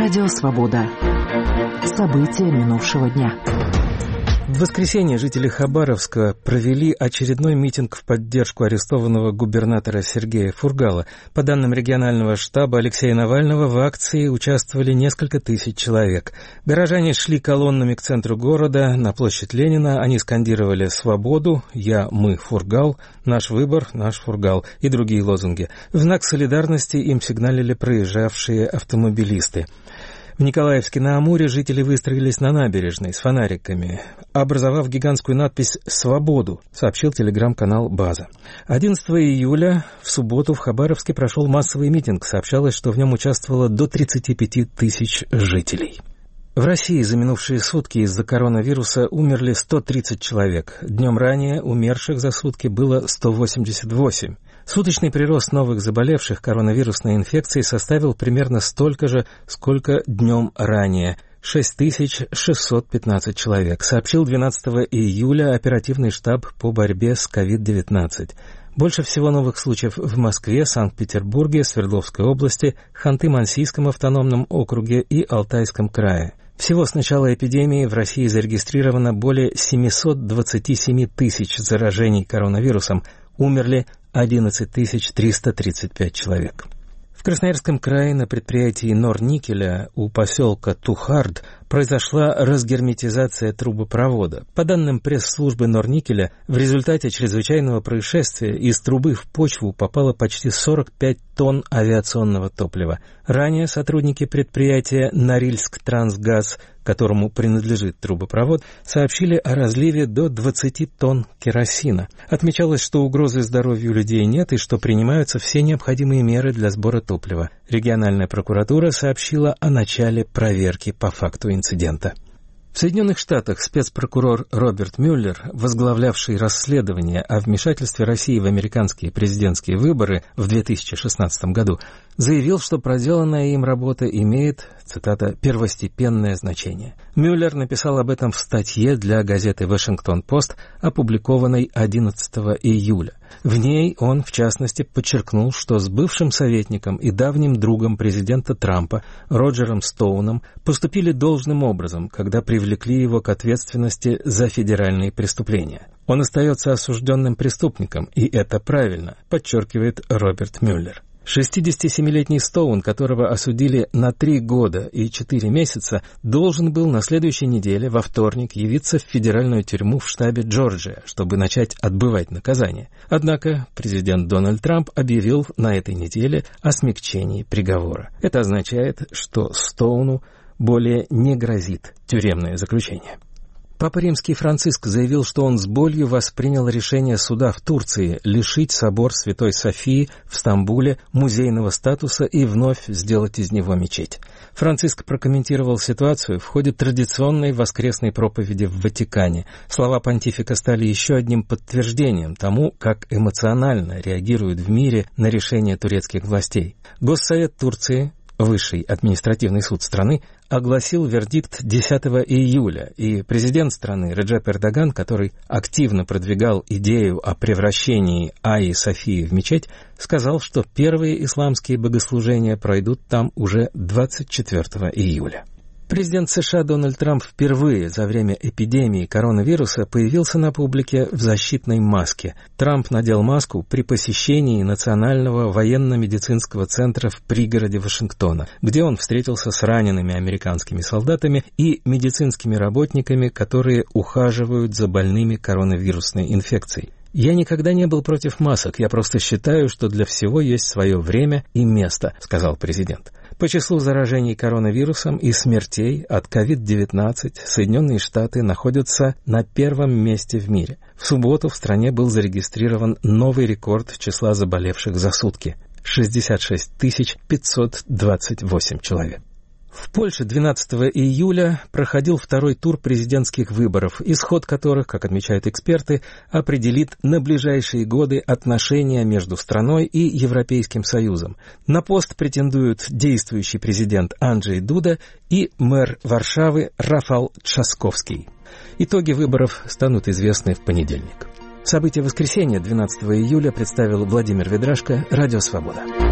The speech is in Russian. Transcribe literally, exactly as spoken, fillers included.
Радио Свобода. События минувшего дня. В воскресенье жители Хабаровска провели очередной митинг в поддержку арестованного губернатора Сергея Фургала. По данным регионального штаба Алексея Навального, в акции участвовали несколько тысяч человек. Горожане шли колоннами к центру города, на площадь Ленина. Они скандировали «Свободу», «Я, мы, Фургал», «Наш выбор», «Наш Фургал» и другие лозунги. В знак солидарности им сигналили проезжавшие автомобилисты. В Николаевске-на-Амуре жители выстроились на набережной с фонариками, образовав гигантскую надпись «Свободу», сообщил телеграм-канал «База». одиннадцатого июля в субботу в Хабаровске прошел массовый митинг. Сообщалось, что в нем участвовало до тридцати пяти тысяч жителей. В России за минувшие сутки из-за коронавируса умерли сто тридцать человек. Днем ранее умерших за сутки было сто восемьдесят восемь. Суточный прирост новых заболевших коронавирусной инфекцией составил примерно столько же, сколько днем ранее – шесть тысяч шестьсот пятнадцать человек, сообщил двенадцатого июля оперативный штаб по борьбе с ковид девятнадцать. Больше всего новых случаев в Москве, Санкт-Петербурге, Свердловской области, Ханты-Мансийском автономном округе и Алтайском крае. Всего с начала эпидемии в России зарегистрировано более семьсот двадцать семь тысяч заражений коронавирусом, умерли одиннадцать тысяч триста тридцать пять человек. В Красноярском крае на предприятии Норникеля у поселка Тухард произошла разгерметизация трубопровода. По данным пресс-службы Норникеля, в результате чрезвычайного происшествия из трубы в почву попало почти сорок пять тонн авиационного топлива. Ранее сотрудники предприятия Норильск-Трансгаз, которому принадлежит трубопровод, сообщили о разливе до двадцати тонн керосина. Отмечалось, что угрозы здоровью людей нет и что принимаются все необходимые меры для сбора топлива. Региональная прокуратура сообщила о начале проверки по факту инцидента. В Соединенных Штатах спецпрокурор Роберт Мюллер, возглавлявший расследование о вмешательстве России в американские президентские выборы в две тысячи шестнадцатом году, заявил, что проделанная им работа имеет, цитата, «первостепенное значение». Мюллер написал об этом в статье для газеты «Вашингтон-Пост», опубликованной одиннадцатого июля. В ней он, в частности, подчеркнул, что с бывшим советником и давним другом президента Трампа Роджером Стоуном поступили должным образом, когда привлекли его к ответственности за федеральные преступления. Он остается осужденным преступником, и это правильно, подчеркивает Роберт Мюллер. шестидесятисемилетний Стоун, которого осудили на три года и четыре месяца, должен был на следующей неделе, во вторник, явиться в федеральную тюрьму в штате Джорджия, чтобы начать отбывать наказание. Однако президент Дональд Трамп объявил на этой неделе о смягчении приговора. Это означает, что Стоуну более не грозит тюремное заключение. Папа Римский Франциск заявил, что он с болью воспринял решение суда в Турции лишить собор Святой Софии в Стамбуле музейного статуса и вновь сделать из него мечеть. Франциск прокомментировал ситуацию в ходе традиционной воскресной проповеди в Ватикане. Слова понтифика стали еще одним подтверждением тому, как эмоционально реагируют в мире на решения турецких властей. Госсовет Турции, Высший административный суд страны, огласил вердикт десятого июля, и президент страны Реджеп Эрдоган, который активно продвигал идею о превращении Айи Софии в мечеть, сказал, что первые исламские богослужения пройдут там уже двадцать четвёртого июля. Президент США Дональд Трамп впервые за время эпидемии коронавируса появился на публике в защитной маске. Трамп надел маску при посещении Национального военно-медицинского центра в пригороде Вашингтона, где он встретился с ранеными американскими солдатами и медицинскими работниками, которые ухаживают за больными коронавирусной инфекцией. «Я никогда не был против масок, я просто считаю, что для всего есть свое время и место», — сказал президент. По числу заражений коронавирусом и смертей от ковид девятнадцать Соединенные Штаты находятся на первом месте в мире. В субботу в стране был зарегистрирован новый рекорд числа заболевших за сутки – шестьдесят шесть тысяч пятьсот двадцать восемь человек. В Польше двенадцатого июля проходил второй тур президентских выборов, исход которых, как отмечают эксперты, определит на ближайшие годы отношения между страной и Европейским Союзом. На пост претендуют действующий президент Анджей Дуда и мэр Варшавы Рафал Трzaskowski. Итоги выборов станут известны в понедельник. События воскресенья двенадцатого июля представил Владимир Ведрашко, Радио Свобода.